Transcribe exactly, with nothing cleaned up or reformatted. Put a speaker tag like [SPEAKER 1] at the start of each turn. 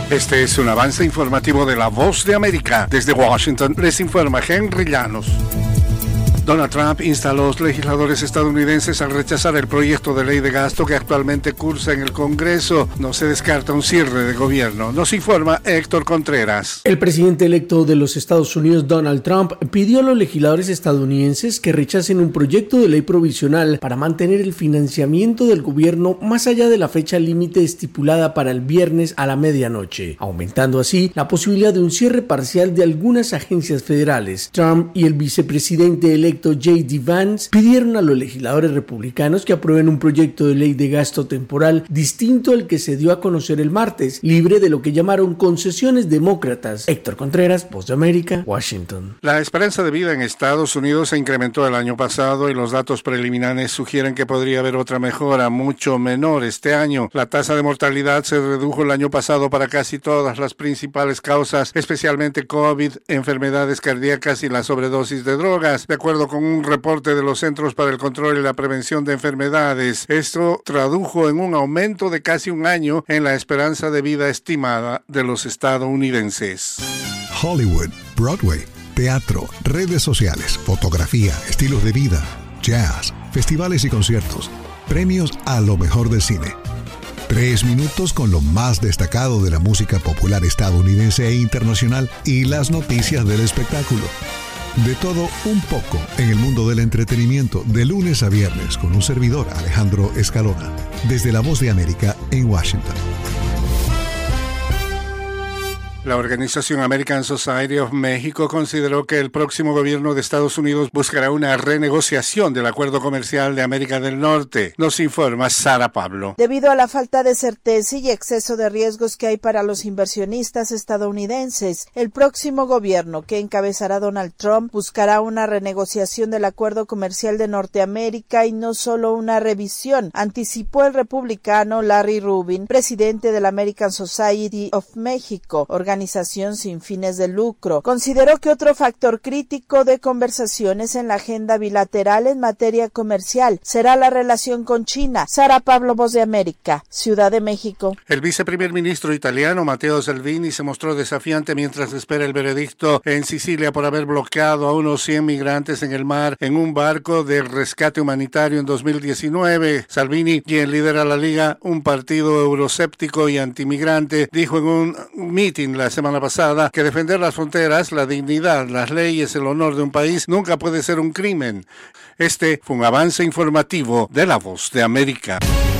[SPEAKER 1] Este es un avance informativo de La Voz de América. Desde Washington les informa Henry Llanos. Donald Trump insta a los legisladores estadounidenses a rechazar el proyecto de ley de gasto que actualmente cursa en el Congreso. No se descarta un cierre de gobierno. Nos informa Héctor Contreras.
[SPEAKER 2] El presidente electo de los Estados Unidos, Donald Trump, pidió a los legisladores estadounidenses que rechacen un proyecto de ley provisional para mantener el financiamiento del gobierno más allá de la fecha límite estipulada para el viernes a la medianoche, aumentando así la posibilidad de un cierre parcial de algunas agencias federales. Trump y el vicepresidente electo J D Vance pidieron a los legisladores republicanos que aprueben un proyecto de ley de gasto temporal distinto al que se dio a conocer el martes, libre de lo que llamaron concesiones demócratas. Héctor Contreras, Voz de América, Washington.
[SPEAKER 1] La esperanza de vida en Estados Unidos se incrementó el año pasado y los datos preliminares sugieren que podría haber otra mejora mucho menor este año. La tasa de mortalidad se redujo el año pasado para casi todas las principales causas, especialmente COVID, enfermedades cardíacas y la sobredosis de drogas, de acuerdo con un reporte de los Centros para el Control y la Prevención de Enfermedades. Esto tradujo en un aumento de casi un año en la esperanza de vida estimada de los estadounidenses.
[SPEAKER 3] Hollywood, Broadway, teatro, redes sociales, fotografía, estilos de vida, jazz, festivales y conciertos, premios a lo mejor del cine. Tres minutos con lo más destacado de la música popular estadounidense e internacional y las noticias del espectáculo. De todo un poco en el mundo del entretenimiento, de lunes a viernes, con un servidor, Alejandro Escalona, desde La Voz de América en Washington.
[SPEAKER 1] La organización American Society of Mexico consideró que el próximo gobierno de Estados Unidos buscará una renegociación del acuerdo comercial de América del Norte. Nos informa Sara Pablo.
[SPEAKER 4] Debido a la falta de certeza y exceso de riesgos que hay para los inversionistas estadounidenses, el próximo gobierno que encabezará Donald Trump buscará una renegociación del acuerdo comercial de Norteamérica y no solo una revisión, anticipó el republicano Larry Rubin, presidente de la American Society of Mexico, organización sin fines de lucro. Consideró que otro factor crítico de conversaciones en la agenda bilateral en materia comercial será la relación con China. Sara Pablo, Voz de América, Ciudad de México.
[SPEAKER 1] El viceprimer ministro italiano Matteo Salvini se mostró desafiante mientras espera el veredicto en Sicilia por haber bloqueado a unos cien migrantes en el mar en un barco de rescate humanitario en dos mil diecinueve. Salvini, quien lidera la Liga, un partido euroscéptico y antimigrante, dijo en un meeting la semana pasada que defender las fronteras, la dignidad, las leyes, el honor de un país nunca puede ser un crimen. Este fue un avance informativo de La Voz de América.